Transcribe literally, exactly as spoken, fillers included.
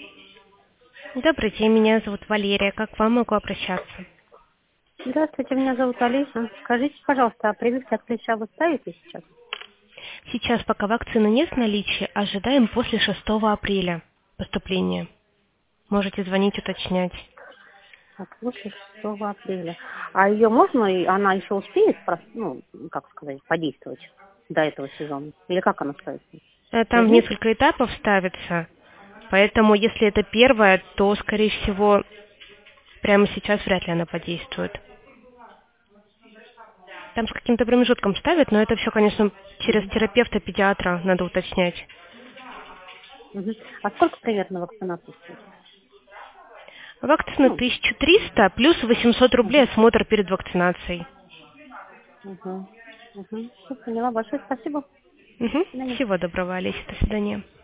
Добрый день, меня зовут Валерия. Как к вам могу обращаться? Здравствуйте, меня зовут Олеся. Скажите, пожалуйста, а прививки от клеща вы ставите сейчас? Сейчас пока вакцины нет в наличии, ожидаем после шестого апреля поступления. Можете звонить, уточнять. Так, после шестого апреля. А ее можно, и она еще успеет, прос- ну, как сказать, подействовать до этого сезона? Или как она ставится? Э, Там в Мгм. несколько этапов ставится, поэтому если это первое, то, скорее всего, прямо сейчас вряд ли она подействует. Там с каким-то промежутком ставят, но это все, конечно, через Мгм. терапевта-педиатра надо уточнять. Мгм. А сколько примерно вакцинации стоит? Вакцина Ну, тысяча триста плюс восемьсот рублей угу. осмотр перед вакцинацией. Угу. Угу. Поняла. Большое спасибо. Мгм. До свидания. Всего доброго, Олеся. До свидания.